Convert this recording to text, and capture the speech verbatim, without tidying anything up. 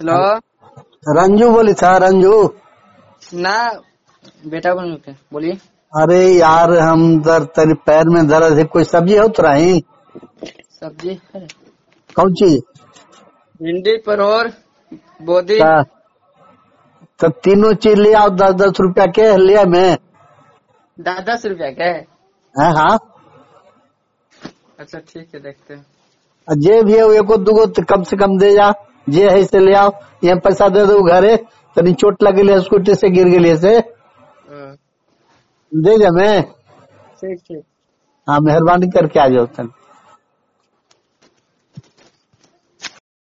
Hello Ranju बोली था रंजू। ना बेटा बन के बोलिए। अरे यार हम दर तेरे पैर में दर्द है, कोई सब्जी हो तो रही? सब्जी है कौन चीज? भिंडी परोर बोदी। का- तो तीनों चीज ले आओ, दस दस रुपया के लिया मैं। दस दस रुपया के। हाँ हाँ, अच्छा ठीक है देखते हैं। जे भी है वो एको दुगो तो कम से कम दे जा, जे है से ले आओ। ये पैसा दे दो घरे, तनी चोट लगे स्कूटी से गिर गई से हाँ, दे जा मैं। ठीक ठीक। हाँ मेहरबानी करके आ जाओ तन।